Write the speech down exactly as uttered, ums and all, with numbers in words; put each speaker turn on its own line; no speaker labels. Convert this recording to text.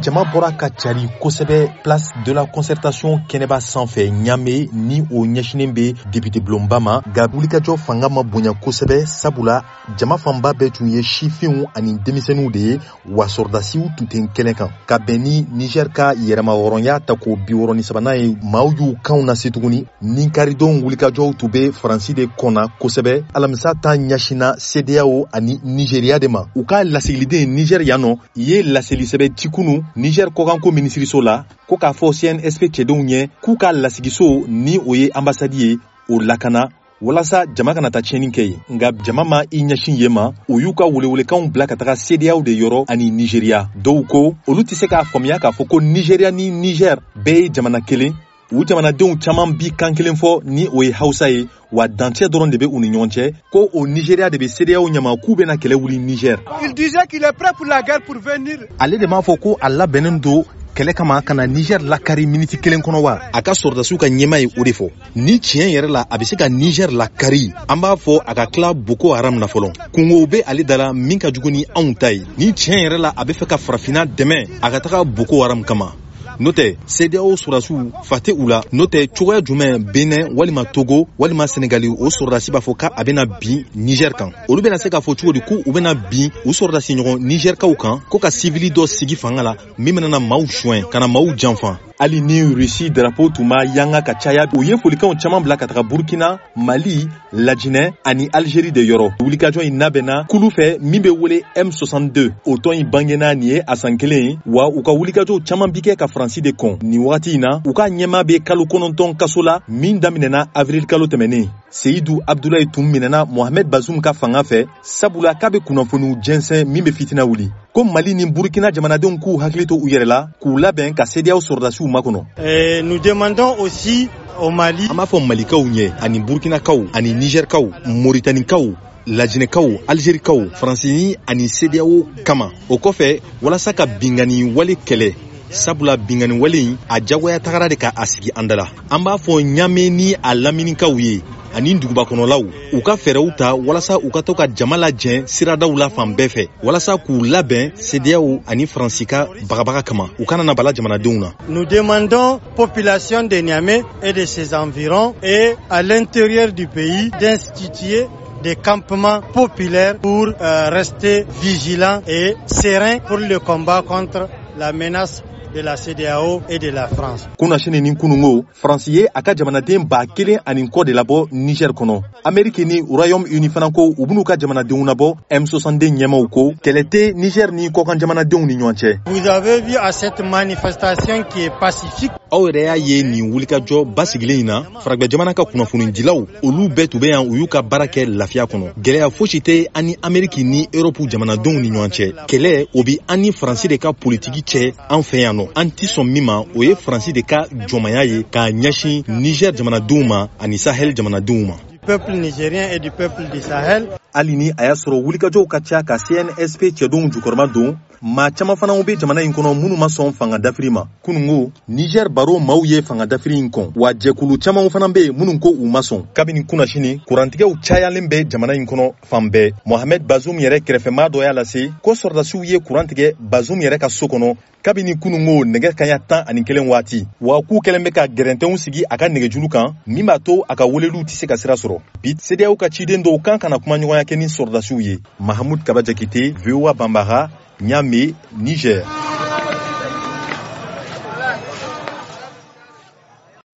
jama bɔra ka cari kosɛbɛ place de la concertation kɛnɛba sanfɛ ɲame ni o ɲɛsinen be député bulonba ma nka wulikajɔ fanga ma bonya kosɛbɛ sabula jama fanba bɛɛ tun ye sifinw ani denmisɛnninw de ye wa sɔrdasiw tun tɛ kɛnɛ kan ka bɛn ni niger ka yɛrɛmahɔrɔnya ta ko bi wɔɔrɔ ni sabanan ye maaw y'u kanw lase tuguni ni karidon wulikajɔw tun be faransi de kɔnna kosɛbɛ alamisa ta ɲɛsina C D A O ani nigeriya de ma u ka lasigiliden niger yan nɔ ye laselisɛbɛ tikunu niger kɔkanko minisiriso la ko k'a fɔ C N S P cɛdenw ɲɛ k'u ka lasigiso ni o ye ambasadi ye o lakana walasa jama kana ta tiɲɛni kɛ ye nka jama ma i ɲɛsin ye ma u y'u ka welewelekanw bila ka taga C D A O de yɔrɔ ani nigeriya dɔw ko olu tɛ se k'a faamuya k'a fɔ ko nigeriya ni niger bɛɛ ye jamana kelen u jamanadenw caman bi kan kelen fɔ ni o ye hausa ye wa dancɛ dɔrɔn de bɛ u ni ɲɔgɔn cɛ ko o nigeriya de bɛ C D A O ɲama k'u bɛna kɛlɛ wuli niger.
Il disait qu'il est prêt pour la guerre pour venir.
Ale de m'a fɔ ko a labɛnnen don kɛlɛ kama ka na niger lakari miniti kelen kɔnɔ wa a ka sɔrdasiw ka ɲɛma ye o de fɔ ni tiɲɛ yɛrɛ la a bɛ se ka niger lakari an b'a fɔ a ka tila boko haram na fɔlɔ kungo bɛ ale da la min ka jugu ni anw ta ye ni tiɲɛ yɛrɛ la a bɛ fɛ ka farafinna dɛmɛ a ka taga boko haram kama n'o tɛ C D A O sɔrdasiw fa tɛ u la n'o tɛ cogoya jumɛn Benin walima Togo walima Senegali o sɔrdasi b'a fɔ k'a bɛna bin Niger kan olu bɛna se k'a fɔ cogo di k'u bɛna bin u sɔrdasi ɲɔgɔn Nigerkaw kan ko ka sivili dɔ sigi fanga la min bɛna maaw suɲɛ ka na maaw janfa hali ni Russie drapeau tun ma yanga ka caya u ye folikanw caman bila ka taga Burkina Mali Lajinɛ ani Algérie de yɔrɔ wulikajɔ in labɛnna kulu fɛ min bɛ wele M soixante-deux o tɔn in bangena nin ye a san kelen ye wa u ka wulikajɔw caman bi kɛ ka faransi de kɔn nin wagati in na u ka ɲɛma bɛ kalo kɔnɔntɔn kaso la min daminɛna avril kalo tɛmɛnen Seyidu Abdulayi tun minɛna Mohamed Bazoum ka fanga fɛ sabula k'a bɛ kunnafoniw jɛnsɛn min bɛ fitina wuli ko Mali ni Burkina jamanadenw k'u hakili to u yɛrɛ la k'u labɛn ka C D A O sɔrdasiw makɔnɔ.
Nous demandons aussi au Mali
an b'a fɔ Malikaw ɲɛ ani Burkinakaw ani Nigerkaw Mauritaniekaw Lajinɛkaw Algérikaw Faransini ani C D A O kama o kɔfɛ walasa ka bingani wale kɛlɛ sabula bingani wale in a jagoya tagara de ka a sigi an da la an b'a fɔ ɲame ni a laminikaw ye ani duguba kɔnɔlaw u ka fɛɛrɛw ta walasa u ka to ka jama lajɛn siradaw la fan bɛɛ fɛ walasa k'u labɛn C D A O ani Faransi ka bagabaga kama u kana na bala jamanadenw na.
Nous demandons population de Niamey et de ses environs et à l'intérieur du pays d'instituer des campements populaires pour euh, rester vigilants et sereins pour le combat contre la menace de la C D A O et de la France.
Kuna shine ni kunungo France ye aka jamanaden ba kelen ani ko de labo Niger kono. Amerique ni Royaume-Uni fana ko u bunu ka jamanadenw nabɔ M soixante-deux ɲɛmaw ko kɛlɛte Niger ni ko kan jamanadenw ni ɲɔgɔn cɛ.
Vous avez vu à cette manifestation qui est pacifique.
Aw yɛrɛ y'a ye nin wulikajɔ basigilen in na faragɛ jamana ka kunnafonidilaw olu bɛɛ tun bɛ yan u y'u ka baara kɛ lafiya kɔnɔ gɛlɛya fosi tɛ ani Ameriki ni Europe jamanadenw ni ɲɔgɔn cɛ kɛlɛ o bi ani Faransi de ka politiki cɛ an fɛ yan nɔ an ti sɔn min ma o ye Faransi de ka jɔnmaya ye k'a ɲɛsin Niger jamanadenw ma ani Sahel jamanadenw ma.
Peuple nigérien et du peuple du Sahel.
Hali ni a y'a sɔrɔ wulikajɔw ka ca ka C N S P cɛdenw jukɔrɔma don maa caman fana bɛ jamana in kɔnɔ minnu ma sɔn fanga dafiri ma kunungo Niger baro maaw ye fanga dafiri in kɔn wa jɛkulu caman fana bɛ yen minnu ko u ma sɔn kabini kunnasini kurantigɛw cayalen bɛ jamana in kɔnɔ fan bɛɛ Mohamed Bazoum yɛrɛ kɛrɛfɛmaa dɔ y'a lase ko sɔrdasiw ye kurantigɛ Bazoum yɛrɛ ka so kɔnɔ kabini kunungo nɛgɛ kaɲa tan ani kelen waati wa k'u kɛlen bɛ ka gɛrɛntɛnw sigi a ka nɛgɛjuru kan min b'a to a ka weleliw tɛ se ka sira sɔrɔ bi C D A O ka ciden dɔw kan kana kuma ɲɔgɔnya kɛ ni sɔrdasiw ye Mahamoud Kaba Jakite V O A Bambara Niamey Niger.